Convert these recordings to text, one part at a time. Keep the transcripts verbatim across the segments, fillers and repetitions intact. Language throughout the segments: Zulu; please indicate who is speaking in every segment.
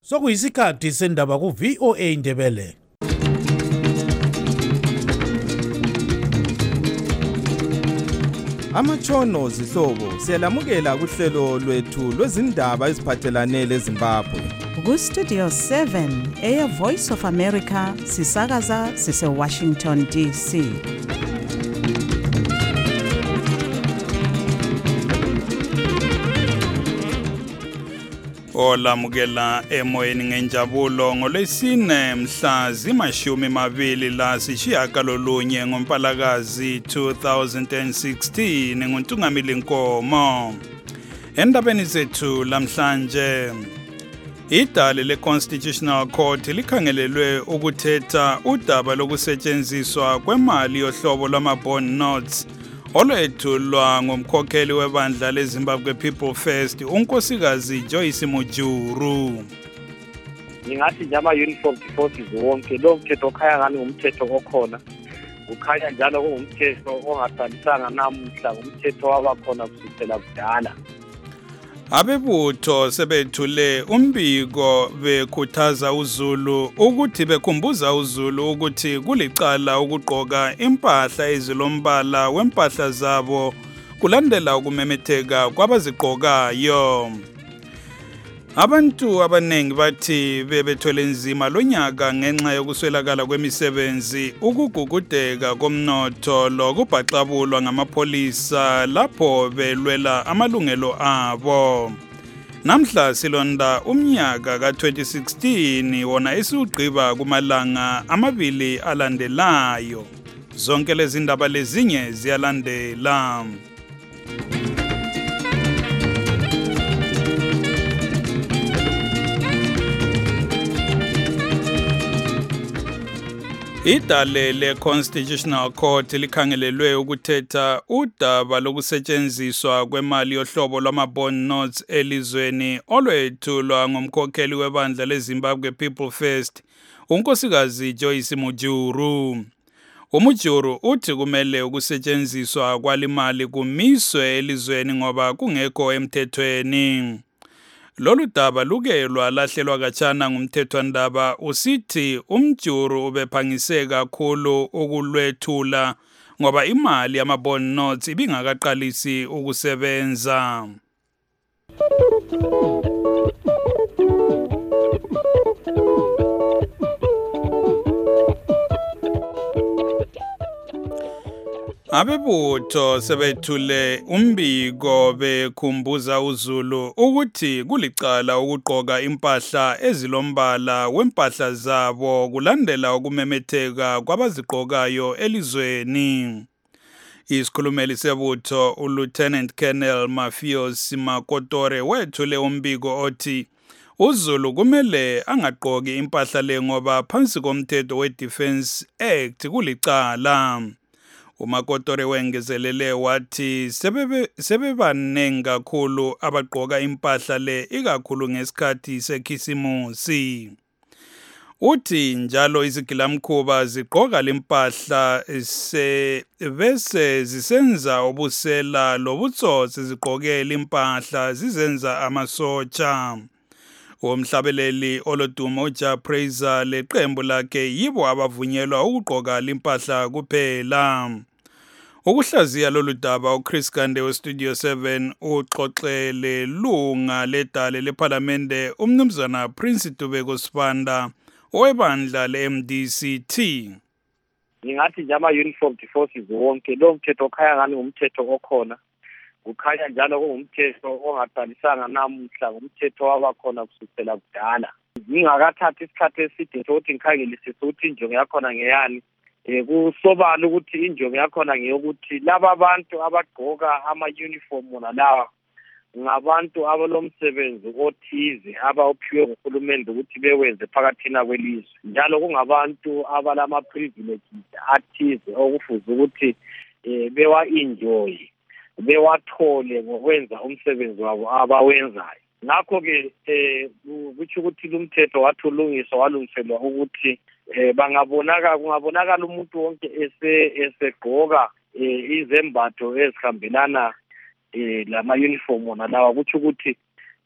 Speaker 1: Sokuyisikhathi sendaba ku V O A Indebele.
Speaker 2: Amatshono zihlobo siyalamukela kuhlelo lwethu lwezindaba eziphathelane leZimbabwe.
Speaker 3: Ku Studio seven eya Voice of America sisakaza sise Washington D C.
Speaker 4: Olamukela emoyeni ngenjabulo ngolwesine mhla zimashumi mabili la sishiyagalolunye ngoMpalakazi two thousand sixteen nguNtungamili Nkomo. Endabeni zethu lamhlanje idale le-Constitutional Court likhangelelwe ukuthetha udaba lokusetshenziswa kwemali yohlobo lwama-bond notes olwethulwa ngumkhokheli webandla leZimbabwe People First unkosikazi Joyce Mujuru.
Speaker 5: Ngingathi nje ama-uniform forces wonke lo mthetho okhaya ngani ngumthetho okhona ukhanya njalo kungumthetho ongadalisanga namuhla ngumthetho wabakhona kusukela kudala.
Speaker 4: Abebutho sebethule umbiko bekhuthaza uZulu ukuthi bekhumbuza uZulu ukuthi kulicala ukugqoka impahla ezilombala wempahla zabo kulandela ukumemetheka kwabazigqokayo. Abantu abanengi bathi bebethwele nzima lonyaka ngenxa yokuswelakala kwemisebenzi, ukugugudeka komnotho lokubhaxabulwa ngamapholisa lapho belwela amalungelo abo. Namhla silonda umnyaka ka twenty sixteen wona esugqiba kumalanga amabili alandelayo. Zonke lezi ndaba lezinye ziyalandela. Idale le-Constitutional Court likhangelelwe ukuthetha udaba lokusetshenziswa kwemali yohlobo lwama-bond notes elizweni olwethulwa ngumkhokheli webandla leZimbabwe People First unkosikazi Joyce Mujuru. Umujuru uthi kumele ukusetshenziswa kwalimali kumiswe elizweni ngoba kungekho emthethweni. Lolu daba luke lwalahlelwa kachana ngumthethwandaba usithi umjuru ubephangise kakhulu ukulwethula ngoba imali yama-bond notes ibingakaqalisi ukusebenza. Abebutho sebethule umbiko bekhumbuza uZulu ukuthi kulicala ukugqoka impahla ezilombala wempahla zabo kulandela ukumemetheka kwabazigqokayo elizweni. Isikhulumeli sebutho uLieutenant Colonel Mafios Makotore wethule umbiko othi uZulu kumele angagqoki impahla le ngoba phansi komthetho we-Defence Act kulicala. Umakotore wengezelele wathi sebebe sebebanengi kakhulu abagqoka impahla le ikakhulu ngesikhathi sekhisimusi. Uthi njalo izigilamkhuba zigqoka lempahla bese zisenza obusela lobutsotsi zigqokela impahla zizenza amasotsha. Umhlabeleli olodumo uJa Praiser leqembu lakhe yibo abavunyelwa ukugqoka impahla kuphela. Ukuhlaziya lolu daba uChris Kande weStudio seven uxoxele lunga ledale leParlamente umnumzana Prince Dubeko Sibanda owebandla le-M D C T.
Speaker 5: Ngingathi nje ama-uniform forces wonke lo mthetho okhaya ngani ngumthetho okhona ukhanya njalo kungumthetho ongadalisanga namuhla ngumthetho wabakhona kusukela kudala. Ngingakathathi isikhathi eside sokuthi ngikhangelisise ukuthi injongo yakhona ngeyani. Eh kusobala ukuthi injongo yakhona ngeyokuthi laba abantu abagqoka ama-uniform wona lawa ngabantu abalomsebenzi othize abawuphiwe nguhulumende ukuthi bewenze phakathina kwelizwe. Njalo kungabantu abalama-privileges athize okufuze ukuthi eh bewa-enjoy bewathole ngokwenza umsebenzi wabo abawenzayo. Ngakho-ke eh kuthi ukuthi lumthetho wathulungiswa walungiselwa ukuthi eh bangabonaka kungabonakala umuntu wonke ese esegqoka izembatho ezihambelana eh lama uniform wona lawa kuthi ukuthi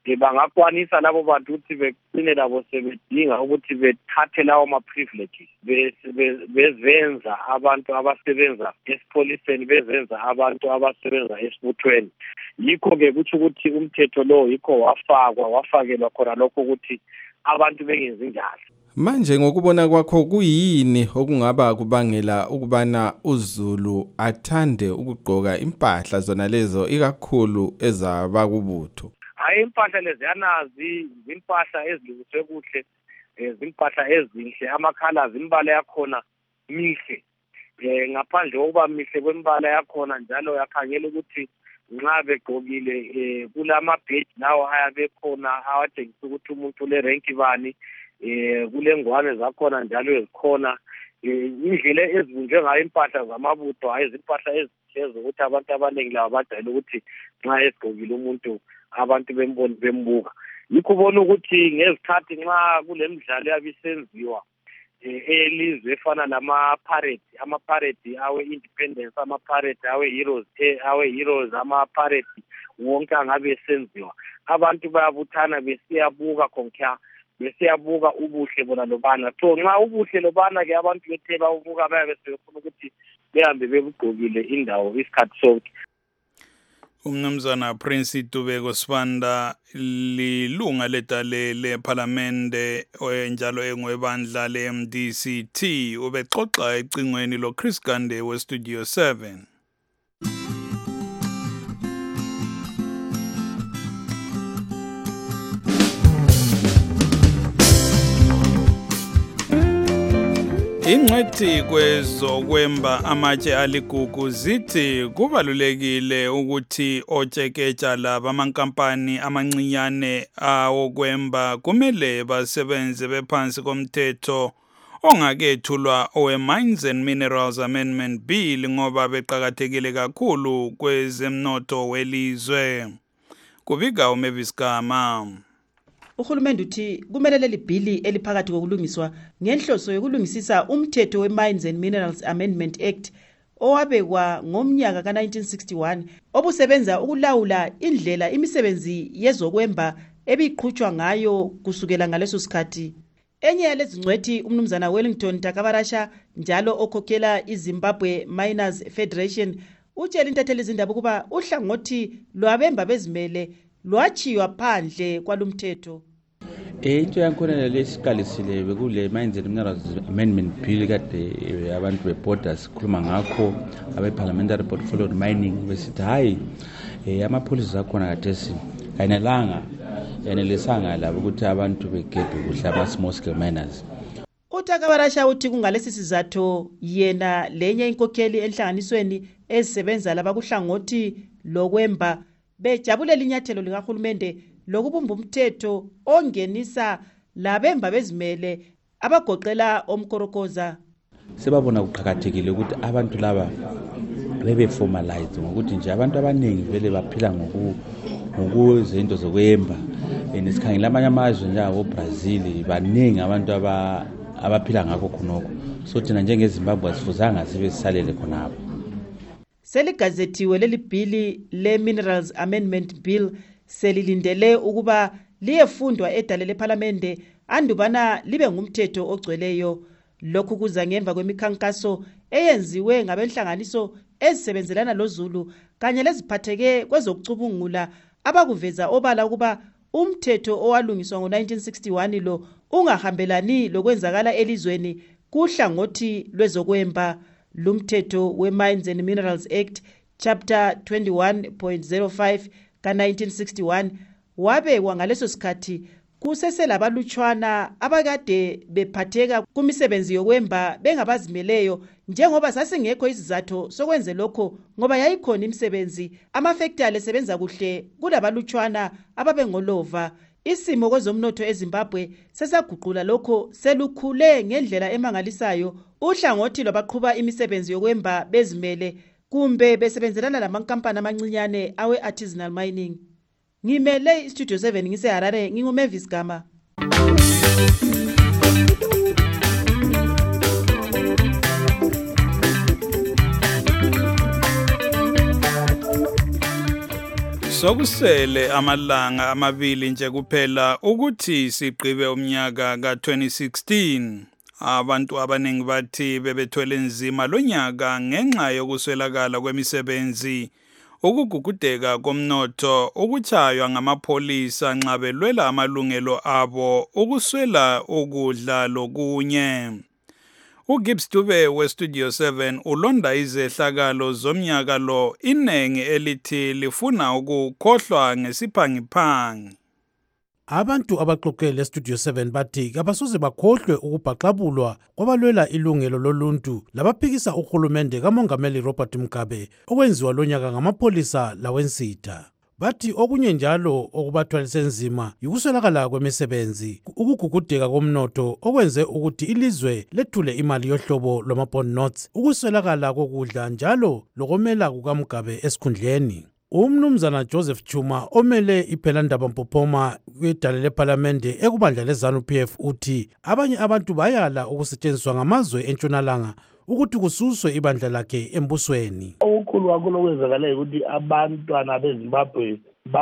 Speaker 5: bangakwanisa labo bantu ukuthi begcine labo sebedinga ukuthi bethathe lawo ma-privileges bezenza abantu abasebenza esipholiseni bezenza abantu abasebenza esibuthweni. Yikho-ke kutsho ukuthi umthetho lo yikho wafakwa wafakelwa khona lokho ukuthi abantu bengenzi njalo.
Speaker 2: Manje ngokubona kwakho kuyini okungaba kubangela ukubana uZulu athande ukugqoka impahla zona lezo ikakhulu ezabakubutho?
Speaker 5: Hayi, impahla leziyanazi impahla ezilungiswe kuhle, izimpahla ezinhle, amakhala zimbala yakhona mihle. Eh ngaphandle kokuba mihle kwembala yakhona njalo yakhangela ukuthi nxa begqokile kulama badge lawo ayabe khona awatshengisa ukuthi umuntu le rank bani, eh kulengwane zakhona njalo ezikhona, indlela ezibunjwe ngayo impahla zamabutho hayi izimpahla ezihlezi ukuthi abantu abaningi laba bajayele ukuthi nxa egqokile umuntu abantu bemboni bembuka. Yikho ubona ukuthi ngezikhathi nxa kulemidlalo yabisenziwa elizwe efana lama parade ama parade awe independence ama parade awe heroes awe heroes ama parade wonke angabe esenziwa, abantu bayabuthana besiyabuka konke besiyabuka ubuhle bona lobana. So nxa ubuhle lobana ke abantu bethe babuka bayabe sebefuna ukuthi behambe bebugqokile indawo isikhathi sonke.
Speaker 4: Umnumzana Prince Tubeko Sibanda lilunga ledale leParliamente njalo engwebandla le-M D C T ubexoxa ecingweni lo Chris Gande we Studio seven. Ingcwethi kwezokwemba amatshe aligugu zithi kubalulekile ukuthi otshekeja laba amankampani amancinyane awokwemba kumele basebenze bephansi komthetho ongakethulwa owe-Mines and Minerals Amendment Bill ngoba beqakathekile kakhulu kwezemnotho welizwe. Kubika uMavis Gama.
Speaker 6: Uhulumende uthi kumele leli bhili eliphakathi kokulungiswa ngenhloso yokulungisisa umthetho we-Mines and Minerals Amendment Act owabekwa ngomnyaka ka nineteen sixty-one obusebenza ukulawula indlela imisebenzi yezokwemba ebiqhutshwa ngayo kusukela ngaleso sikhathi. Enye yalezi ngcwethi umnumzana Wellington Takabarasha njalo okhokhela iZimbabwe Miners Federation utshela intatheli izindaba ukuba uhlangothi lwabemba bezimele lwachiywa phandle kwalumthetho.
Speaker 7: Into yankhona lesiqalisile bekule Mines and Minerals Amendment Bill kade abantu beborders khuluma ngakho abe parliamentary portfolio mining besithi hayi amapolisi akhona kathesi ayinelanga yanelesanga labo ukuthi abantu begebhe kuhle ama small scale miners.
Speaker 6: uTakabarasha uthi kungalesi sizathu yena lenye inkokheli enhlanganisweni ezisebenza laba kuhlangothi lokwemba bejabulela inyathelo likahulumende lokubumba umthetho ongenisa labemba bezimele abagoqela omkorokoza.
Speaker 7: Sebabona kuqhakathekile ukuthi abantu laba bebe formalize ngokuthi nje abantu abaningi vele baphila ngoku ngokuzinto zokwemba. Nesikhangela amanye amazwe njengabo Brazil baningi abantu aba abaphila ngakho khonoko. So thina njengeZimbabwe asifuzanga sibe sisalele khonapho.
Speaker 6: Seligazetiwe leli bhili le-Minerals Amendment Bill selilindele ukuba liyefundwa edale leParliamente andubana libe ngumthetho ogcweleyo. Lokhu kuza ngemva kwemikhankaso eyenziwe ngabenhlanganiso ezisebenzelana loZulu kanye leziphatheke kwezokucubungula abakuveza obala ukuba umthetho owalungiswa ngo nineteen sixty-one lo ungahambelani lokwenzakala elizweni kuhlangothi lwezokwemba. Lumthetho we-Mines and Minerals Act chapter twenty-one point oh five ka nineteen sixty-one wabekwa ngaleso sikhathi kuseselabalutshwana abakade bephatheka kumisebenzi yokwemba bengabazimeleyo njengoba sasingekho isizathu sokwenze lokho ngoba yayikhona imisebenzi amafactory esebenza kuhle kulabalutshwana ababengolova. Isimo kwezomnotho eZimbabwe sesaguqula lokho selukhule ngendlela emangalisayo. Uhlangothi lwabaqhuba imisebenzi yokwemba bezimele kumbe besebenzelana lamankampani amancinyane awe artisanal mining. Ngimele iStudio seven ngise Harare nginguMavis Gama.
Speaker 4: Sokusele amalanga amabili nje kuphela ukuthi sigqibe umnyaka ka twenty sixteen. Abantu abaningi bathi bebethwele nzima lonyaka ngenxa yokuswelakala kwemisebenzi, ukugugudeka komnotho, ukuchaywa ngamapholisa nxa belwela amalungelo abo, ukuswela ukudla lokunye. uGibbs Dube weStudio seven ulonda izehlakalo zomnyaka lo inengi elithi lifuna ukukhohlwa ngesiphangiphangi.
Speaker 1: Abantu abaxoxele eStudio seven bathi kabasoze bakhohlwe ukubhaxabulwa kwabalwela ilungelo loluntu labaphikisa uhulumende kaMongameli Robert Mugabe okwenziwa lonyaka ngamapholisa lawensitha. Bathi okunye njalo okubathwalise nzima yikuswelakala kwemisebenzi, ukugugudeka komnotho okwenze ukuthi ilizwe lethule imali yohlobo lwama-bond notes, ukuswelakala kokudla njalo lokomela kukaMugabe esikhundleni. Umnumzana Joseph Chuma omele iphelandaba Mpophoma kwidale lePhalamende ekubandla leZANU P F uthi abanye abantu bayala ukusetshenziswa ngamazwe entshonalanga ukuthi kususwe ibandla lakhe embusweni.
Speaker 8: Okukhulu kakhulu okwenzakalayo ukuthi abantwana beZimbabwe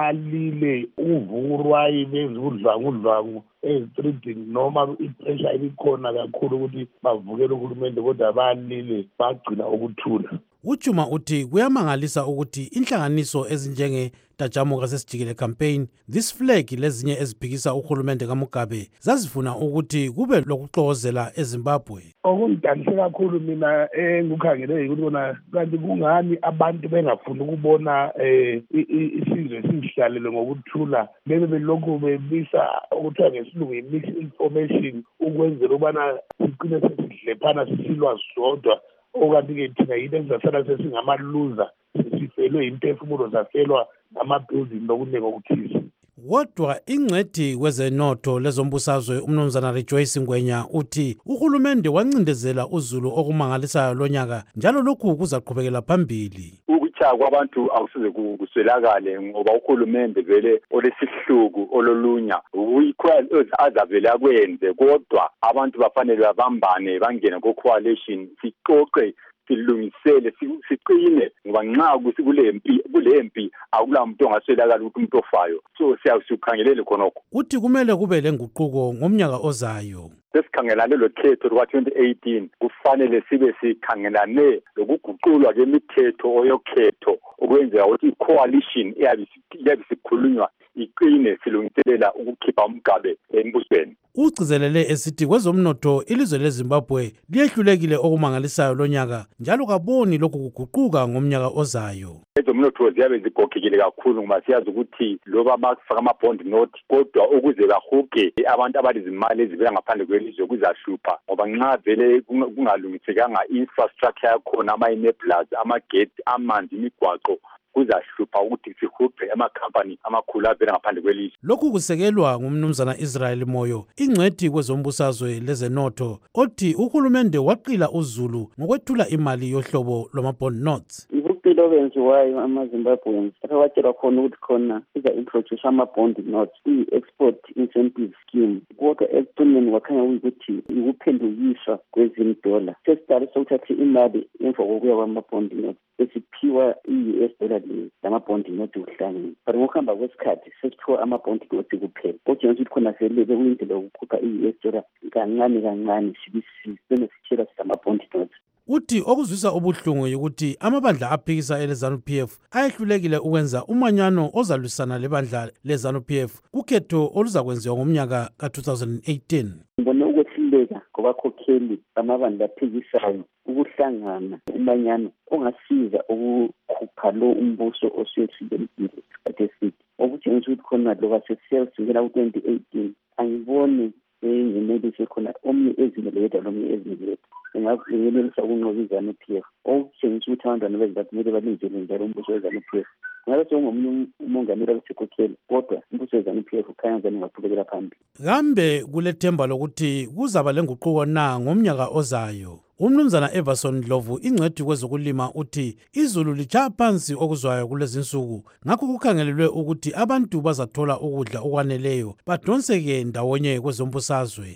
Speaker 8: balile uvurwayi benza udlwangudlwangu ezitreetini noma ipressure ibikhona kakhulu ukuthi bavukele uhulumende kodwa balile bagcina ukuthula.
Speaker 1: Uchuma uthi kuyamangalisa ukuthi inhlanganiso ezinjenge Tajamuka sesijikele campaign, this flag lezinye eziphikisa uhulumende kaMugabe zazifuna ukuthi kube lokuxokozela eZimbabwe.
Speaker 8: Okungidanise kakhulu mina engikukhangele ukuthi bona kanti kungani abantu bengafuni ukubona eh isizwe sihlalele ngokuthula, bebe belokhu bebisa ukuthiwa ngesilungu misinformation ukwenzela ubana sigcine sesidlephana sisilwa sodwa. Okanti-ke thina yinto ezasala sesingamaluza sifelwe imphefumulo zafelwa ngamabuilding nokuningi okuthize.
Speaker 1: Kodwa ingcwethi kwezenotho lezombusazwe umnumzana Rejoice Ngwenya uthi uhulumende wancindezela uZulu okumangalisayo lonyaka njalo lokhu kuzaqhubekela phambili.
Speaker 9: Ukuchaya kwabantu akusize kuswelakale ngoba uhulumende vele olesihluku ololunya uyikho azavele akwenze, kodwa abantu bafanele babambane bangene ku-coalition siqoqe silungisele siqine ngoba nxa kulempi kulempi akula muntu ongaswelakala ukuthi umuntu ofayo, so siyakukhangelele khonokho.
Speaker 1: Uthi kumele kube lenguquko ngomnyaka ozayo.
Speaker 9: Sesikhangelane lo khetho lwa twenty eighteen kufanele sibe sikhangelane lokuguqulwa kwemithetho oyokhetho ukwenzela ukuthi i-coalition iyabe sikhulunywa iqine silungiselela ukukhipha uMugabe embusweni.
Speaker 1: Ugcizelele esithi kwezomnotho ilizwe leZimbabwe liyehlulekile okumangalisayo lonyaka njalo kaboni lokhu kuguquka ngomnyaka ozayo.
Speaker 9: Ezomnotho ziyabe zigogekile kakhulu ngoba siyazi ukuthi loba bafaka ama-bond note kodwa ukuze bahuge abantu abalizimali ezivela ngaphandle kwelizwe kuzahlupha ngoba nxa vele kungalungisekanga infrastructure yakhona, ama-enablers, amageti, amanzi, imigwaqo, kuzahlupha ukuthi sihuphe amakhampani amakhulu avela ngaphandle kwelizwe.
Speaker 1: Lokhu kusekelwa ngumnumzana Israel Moyo, ingcwethi kwezombusazwe lezenotho, othi uhulumende waqila uZulu ngokwethula imali yohlobo lwama-bond notes.
Speaker 10: Impilo benziwayo ama-Zimbabweans abawatshelwa khona ukuthi khona iza-introduce ama-bond notes, i-export incentive scheme, kodwa ekucineni wakhanya ukuthi ukuphendukiswa kwezimdola. Sesiqale sokuthatha imali emva kokuya kwama-bond notes esiphiwa i-U S dollar lama-bond notes ukuhlangene, but ngokuhamba kwesikhathi sesiphiwa ama-bond notes kuphela. Okutshengisa ukuthi khona vele bekuyindlela yokukhupha i-U S dollar kancane kancane sibisisibene sitshela sizama-bond notes.
Speaker 1: Uthi okuzwisa ubuhlungu ukuthi amabandla aphikisa eleZANU P F ayehlulekile ukwenza umanyano ozalwisana lebandla leZANU P F kukhetho oluzakwenziwa ngomnyaka ka twenty eighteen.
Speaker 10: Ngibone ukwehluleka kwabakhokheli bamabandla aphikisayo ukuhlangana umanyano ongasiza ukukhupha lo umbuso osehlulekile isikhathi eside. Okutshengisa ukuthi khona loba sesiyasukela ku twenty eighteen angiboni engenelise khona omnye ezimele yedwa lomnye ezimele yedwa engayenelisa ukunqoba iZANU P F. Okutshengisa ukuthi abantwana beZimbabwe kumele balindele njalo umbuso weZANU P F. Ngabe sengomnye umongameli abasekhokheli kodwa umbuso weZANU P F ukhanya ngani ungaqhubekela phambili.
Speaker 1: Kambe kulethemba lokuthi kuzaba lenguquko na ngomnyaka ozayo? Umnumzana Everson Dlovu ingcwethi kwezokulima uthi izulu litshaya phansi okuzwayo kulezi insuku, ngakho kukhangelelwe ukuthi abantu bazathola ukudla okwaneleyo badonseke ndawonye kwezombusazwe.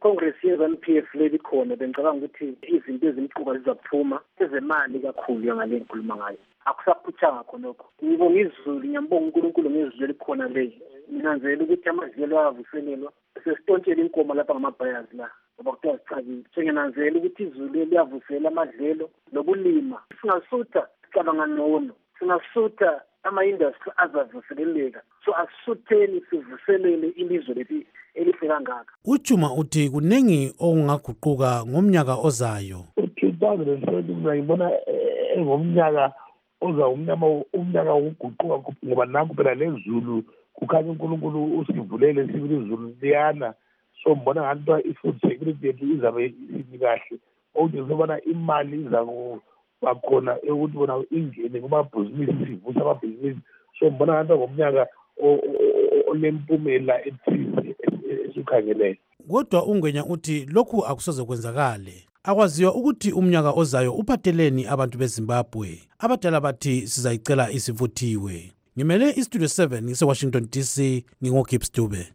Speaker 11: Congress ye-N P F lebi khona bengicabanga ukuthi izinto ezimquka zizaphuma ezemali kakhulu ngale ngikhuluma ngayo. Akusaphuthanga khonokho. Ngibonga izulu, ngiyambonga uNkulunkulu ngezulu elikhona le. Nginanzela ukuthi amadlelo ayavuselelwa. Sesitontshela inkomo lapha ngamabhayazi la. Ngoba kuthiwa sicakile. Nginanzela ukuthi izulu liyavusela amadlelo nokulima. Singasutha sicabanga ngcono. Singasutha ama-industry azavuseleleka. So asisutheni sivuselele ilizwe leli elihle kangaka.
Speaker 1: Uchuma uthi kunengi okungaguquka ngomnyaka ozayo.
Speaker 8: two thousand twenty ngibona engomnyaka oza umnyama umnyaka wokuguquka ngoba nanku phela lezulu kukhanya uNkulunkulu usivulele sibili izulu liyana. So mbona ngathi i-food security yethu izabe isikahle. Okuthi ngizobona imali iza bakhona ukuthi bona ingene kumabhizinisi sivusa amabhizinisi. So mbona ngathi ngomnyaka olempumela ethize esikhangeleyo.
Speaker 1: Kodwa uNgwenya uthi lokhu akusoze kwenzakale. Akwaziwa ukuthi umnyaka ozayo uphatheleni abantu beZimbabwe. Abadala bathi sizayicela isivuthiwe. Ngimele iStudio seven ngise-Washington D C, ngingoGibbs Dube.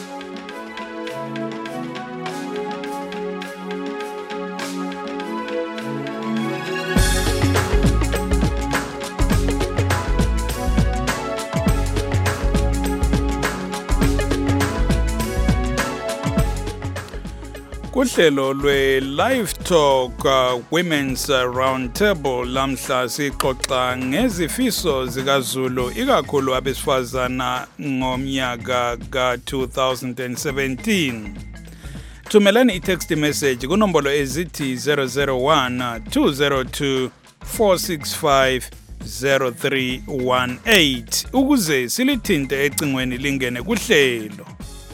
Speaker 4: Kuhlelo lwe Live Talk uh, Women's uh, Roundtable lamhla sixoxa ngezifiso zikaZulu ikakhulu abesifazana ngomnyaka ka two thousand seventeen. Thumelani i-text message kunombolo ezithi zero zero one two zero two four six five zero three one eight ukuze silithinte ecingweni lingene kuhlelo.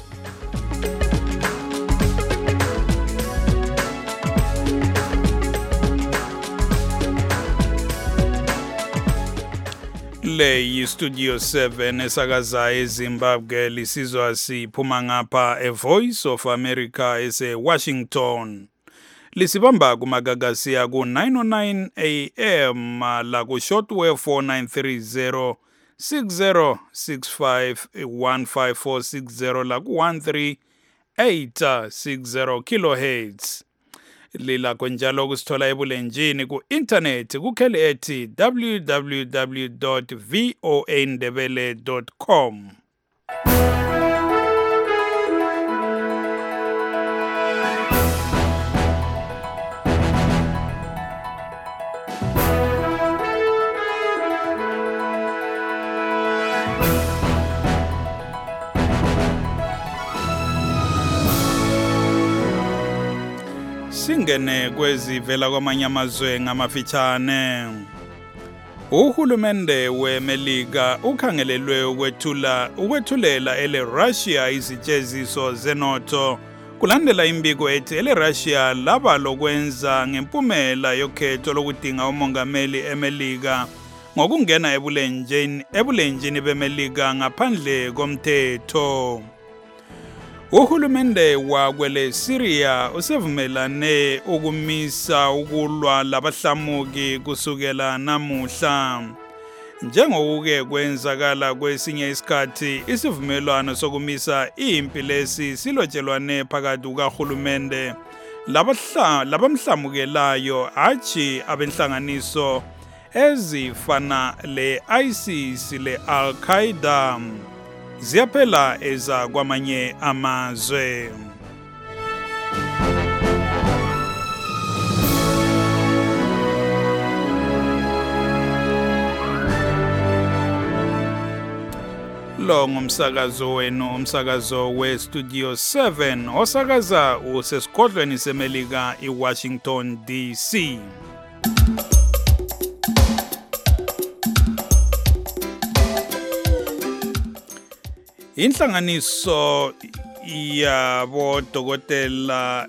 Speaker 4: Le yi-Studio seven esakaza eZimbabwe lisizwa siphuma ngapha e-Voice of America ese-Washington. Lisibamba kumagagasi ku nine oh nine A M la ku shortwave four nine three zero six zero six five one five four six zero la ku one three eight six zero kilohertz. Lila konjalo kusithola ebulenjini ku internet kukheli ethi w w w dot voa ndebele dot com. Singene kwezivela kwamanye amazwe ngamafitshane. Uhulumende weMelika ukhangelelwe ukwethula ukwethulela ele Russia izitsheziso zenotho kulandela imbiko ethi ele Russia laba lokwenza ngempumela yokhetho lokudinga umongameli eMelika ngokungena ebulenjini ebulenjini beMelika ngaphandle komthetho. Uhulumende wakwele Syria usevumelane ukumisa ukulwa labahlamuki kusukela namuhla. Njengokuke kwenzakala kwesinye isikhathi isivumelwano sokumisa impi lesi silotshelwane phakathi kukaHulumende labahla labamhlamukelayo achi abenhlanganiso ezifana le ISIS le Al-Qaeda ziyaphela eza kwamanye amazwe. Lo ngumsakazo wenu, umsakazo we Studio seven osakaza usesigodlweni seMelika eWashington D C. Inhlanganiso yabo dokotela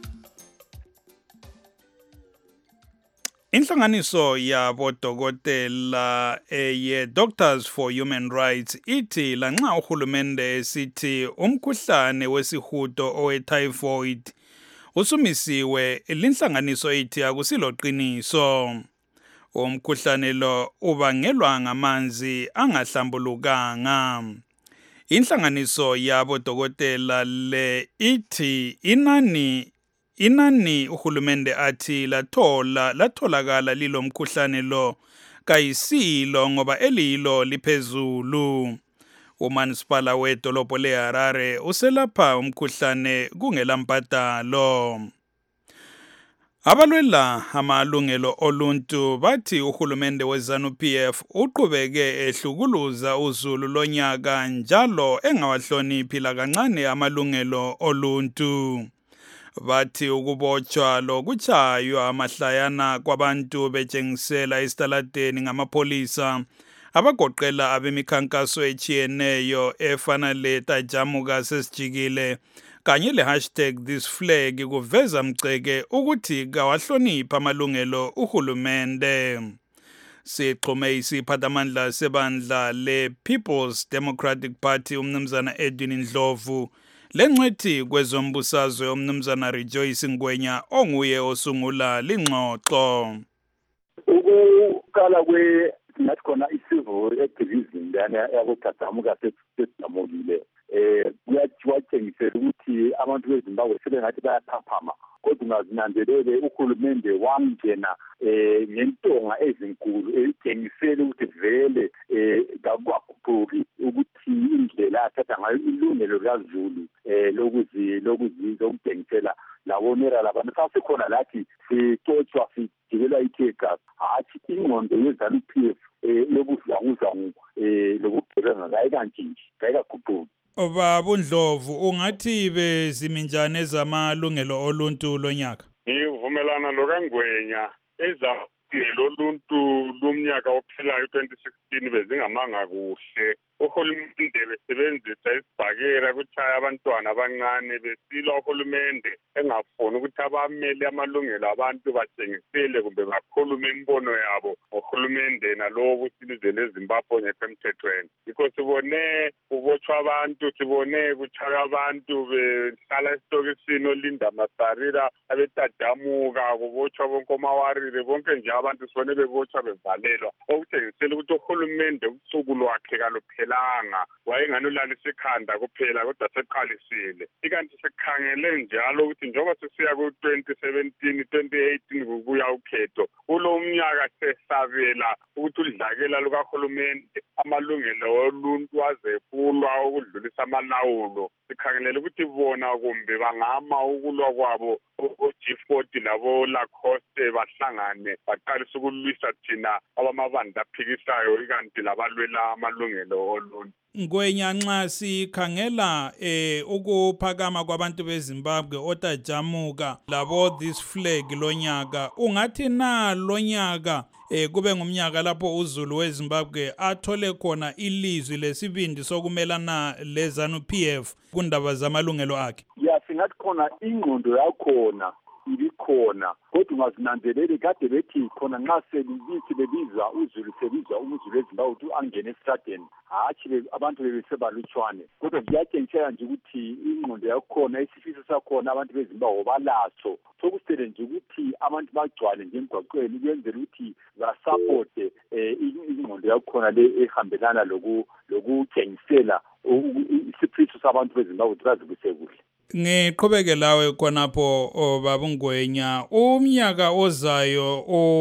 Speaker 4: Inhlanganiso yabo dokotela eye Doctors for Human Rights ithi lanxa uhulumende esithi umkhuhlane wesihudo owe-typhoid usumisiwe, linhlanganiso ithi akusiloqiniso. Umkhuhlane lo ubangelwa ngamanzi angahlambulukanga. Inhlanganiso yabo dokotela le ithi inani inani uhulumende athi lathola latholakala lilo mkhuhlane lo kayisilo ngoba elilo liphezulu. Umanisipala wedolobho leHarare uselapha umkhuhlane kungelambadalo. Abalwela amalungelo oluntu bathi uhulumende weZanu-P F uqhubeke ehlukuluza uzulu lonyaka njalo engawahloniphi lakancane amalungelo oluntu. Bathi ukubotshwa lokuchaywa amahlayana kwabantu betshengisela esitaladeni ngamapholisa abagoqela abemikhankaso echiyeneyo efana leTajamuka sesijikile kanye le hashtag this flag kuveza mceke ukuthi kawahlonipha amalungelo uhulumende. Sixhume isiphathamandla sebandla le-People's Democratic Party umnumzana Edwin Ndlovu lencwethi kwezombusazwe umnumzana Rejoice Ngwenya onguye osungula lingxoxo.
Speaker 9: Ukukala kwe singathi khona i-civil activism lana yaboTajamuka sesijamukile eh kuyatshengisela ukuthi abantu beZimbabwe sebengathi bayaphaphama kodwa ungazinanzelele uhulumende wangena eh ngentonga ezinkulu etshengisela ukuthi vele eh kakwakhuphuki ukuthi indlela athatha ngayo ilungelo likaZulu eh lokuzi lokuzi lokutshengisela labonera labantu sasekhona lathi sicotshwa sijikelwa itheka hathi ingqondo yeZanu-P F eh lokudlanguzangu eh lokugebenga kayikantshintshi kayikakhuphuki.
Speaker 4: Baba Ndlovu ungathi beziminjane ezamalungelo oluntu lonyaka?
Speaker 12: Ngivumelana lokaNgwenya ezalungelo oluntu lomnyaka ophilayo twenty sixteen bezingamanga kuhle. Uhulumende besebenzisa isibhakera kuchaya abantwana abancane besilwa uhulumende engafuni ukuthi abamele amalungelo abantu batshengisele kumbe bakhulume imbono yabo uhulumende nalowo kusilizwe leZimbabwe ngekho emthethweni. Yikho sibone kubotshwa abantu sibone kuchaya abantu behlala esitokisini oLinda Masarira abetajamuka kubotshwa bonke omawarire bonke nje abantu sibone bebotshwa bevalelwa okutshengisela ukuthi uhulumende usuku lwakhe kaluphela langa wayengani ulalisa ikhanda kuphela kodwa seqalisile ikanti sekukhangele njalo ukuthi njengoba sesiya ku twenty seventeen twenty eighteen kubuya ukhetho kulo umnyaka sesabela ukuthi udlakela lukahulumende amalungelo oluntu azephulwa ukudlulisa amalawulo sikhangelela ukuthi bona kumbe bangama ukulwa kwabo o-G forty labo Lacoste bahlangane baqalisa ukulwisa thina abamabandla aphikisayo ikanti labalwela amalungelo oluntu.
Speaker 4: Ngwenya nxa sikhangela eh ukuphakama kwabantu beZimbabwe oTajamuka labo this flag lonyaka ungathi na lonyaka eh kube ngumnyaka lapho uZulu weZimbabwe athole khona ilizwi lesibindi sokumelana leZanu-P F kundaba zamalungelo akhe?
Speaker 9: Ya singathi khona ingqondo yakhona ibikhona kodwa ungazinanzeleli kade bethi khona nxa selibithi bebiza uZulu sebizwa uZulu weZimbabwe ukuthi angene esitradeni hatshi abantu bebesebalutshwane kodwa kuyatshengisela nje ukuthi ingqondo yakhona isifiso sakhona abantu beZimbabwe balaso sokusele nje ukuthi abantu bagcwale nje emgwaqweni kuyenzela ukuthi basupporte ingqondo yakhona le ehambelana loku lokutshengisela isifiso sabantu beZimbabwe ukuthi bazibuse kuhle.
Speaker 4: Ngiqhubeke lawe khonapho Baba Ngwenya umnyaka ozayo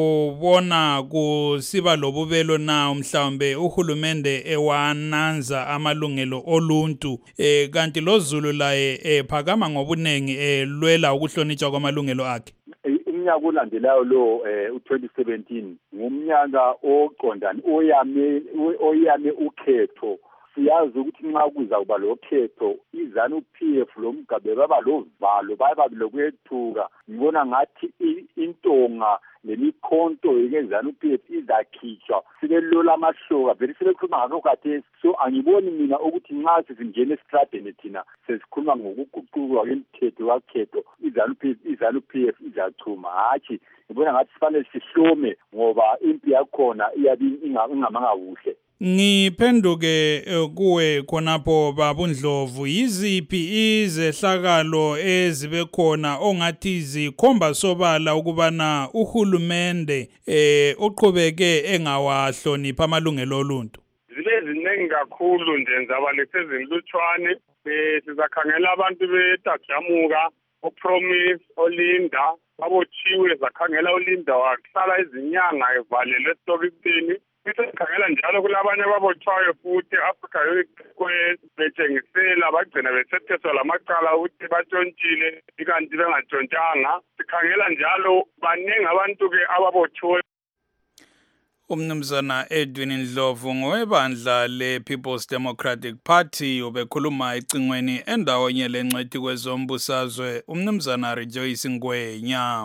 Speaker 4: ubona kusiba lobubelo na mhlawumbe uhulumende ewananza amalungelo oluntu eh kanti loZulu laye ephakama ngobunengi elwela ukuhlonitshwa kwamalungelo akhe?
Speaker 9: Umnyaka olandelayo lo eh u-twenty seventeen ngumnyaka oqondana oyame oyame ukhetho. Siyazi ukuthi nxa kuza kuba lokhetho iZanu-P F lomgabe baba lovalo baba lokwethuka ngibona ngathi intonga lemikhonto yeZanu-P F izakhishwa sibelola amahloka vele sebekhuluma ngakho kade so angiboni mina ukuthi nxa sizingena esitradeni thina sesikhuluma ngokuguqulwa kwemithetho wakhetho iZanu-P F iZanu-P F izachuma hatshi ngibona ngathi sifanele sihlome ngoba impi yakhona iyabi ingamanga kuhle.
Speaker 4: Ngiphenduke kuwe khonapho Baba Ndlovu yiziphi izehlakalo ezibe khona ongathi zikhomba sobala ukubana uhulumende eh uqhubeke engawahlonipha amalungelo oluntu?
Speaker 12: Zileziningi kakhulu nje nzaba lesezinlutshwane sizakhangela abantu beTajamuka opromise olinda babotshiwe zakhangela ulinda wahlala izinyanga evalelwe esitokisini Isikhangela njalo kulabanye ababotshwayo futhi Africa Youth betshengisela bagcina besetheswa lamacala ukuthi batshontshile ikanti bengatshontshanga. Sikhangela njalo baningi abantu ke ababotshwe.
Speaker 4: Umnumzana Edwin Ndlovu ngowebandla le-People's Democratic Party ubekhuluma ecingweni endawonye lencwadi kwezombusazwe umnumzana Rejoice Ngwenya.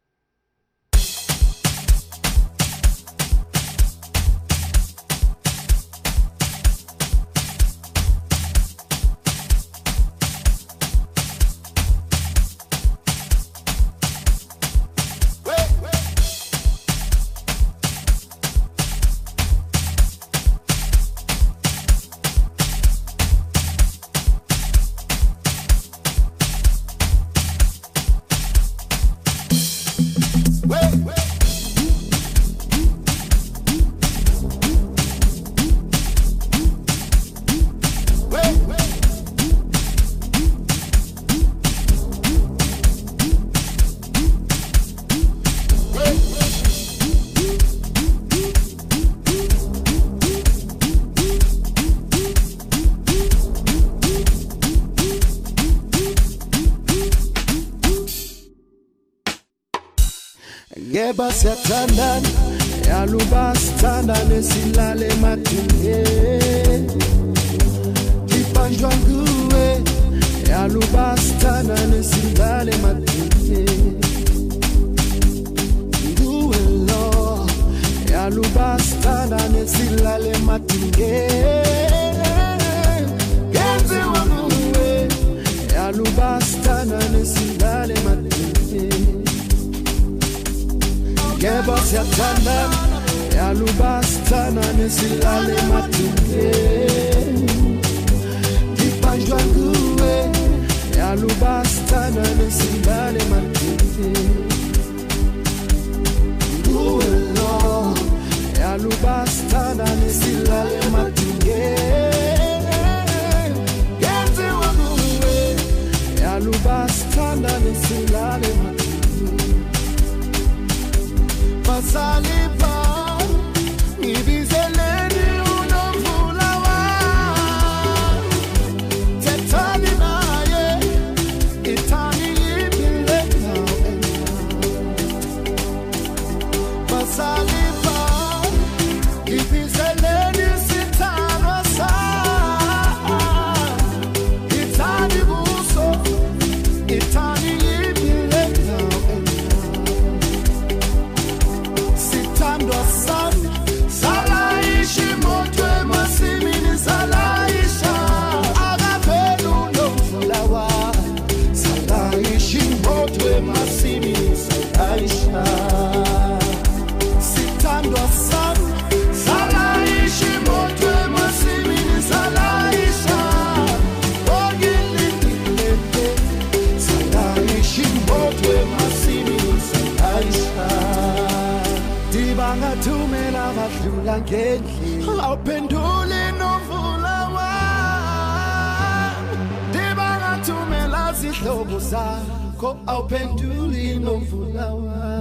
Speaker 13: Yeba siyathandana yaluba sithandane silale madinge Ibanjwa nguwe yaluba sithandane silale madinge Nguwe lo yaluba sithandane silale madinge Genze wanguwe yaluba sithandane silale madinge Yeba siyathandana yaluba sithandane silale madinge Ibanjwa nguwe yaluba sithandane silale madinge Nguwe lo yaluba sithandane silale madinge Genze wanguwe yaluba sithandane silale madinge Basalipa Ibizeleni unomvula wa Tetani naye Itani ibile nawe Basalipa Ibizeleni sitano sa Itani buso Itani ibile nawe Salaishi motwe masimini salaisha Agapelu nomfulawa Salaishi motwe masimini salaisha Sitandwa sana Salaishi motwe masimini salaisha Ogilindilete Salaishi motwe masimini salaisha Dibanga tumela vadlula ngendli Awuphenduli novula wa Dibanga tumela zihlobo zakho Awuphenduli novula wa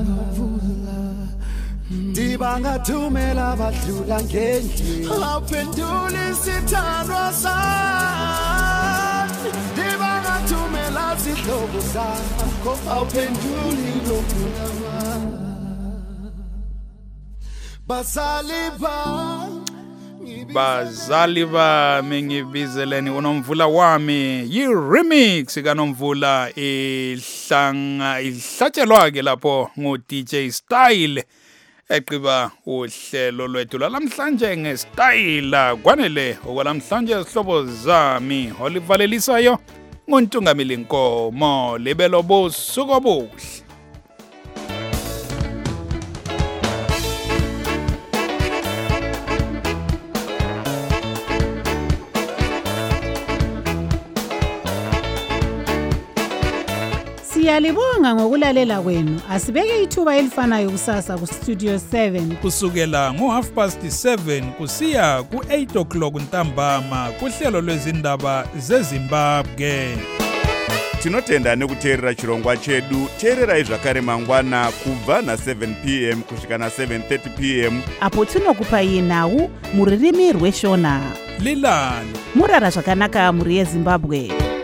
Speaker 13: Dibanga tumela vadlula ngendli Awuphenduli sithandwa sakho Dibanga tumela zihlobo zakho Awuphenduli novula wa Basaliba
Speaker 4: Bazaliba mengibizeleni unomvula wami yi-remix kaNomvula ihlanga ihlatshelwa ke lapho ngo D J Style eqiba uhlelo lwethu lamhlanje ngeStyle kwanele okwalamhlanje sihlobo zami olivalelisayo nguntungameli Nkomo libelo bosuku obuhle
Speaker 14: Siyalibonga ngokulalela kwenu. Asibeke ithuba elifanayo kusasa ku Studio seven.
Speaker 4: Kusukela ngo half past seven kusiya ku eight o'clock ntambama kuhlelo lwezindaba zeZimbabwe.
Speaker 15: tinotenda nekuteerera chirongwa chedu. teererai zvakare mangwana kubva na7 p m kusvika na7 thirty p m
Speaker 3: apo tinokupai nhau muririmi rweshona.
Speaker 4: lilani
Speaker 3: murara zvakanaka muri yezimbabwe.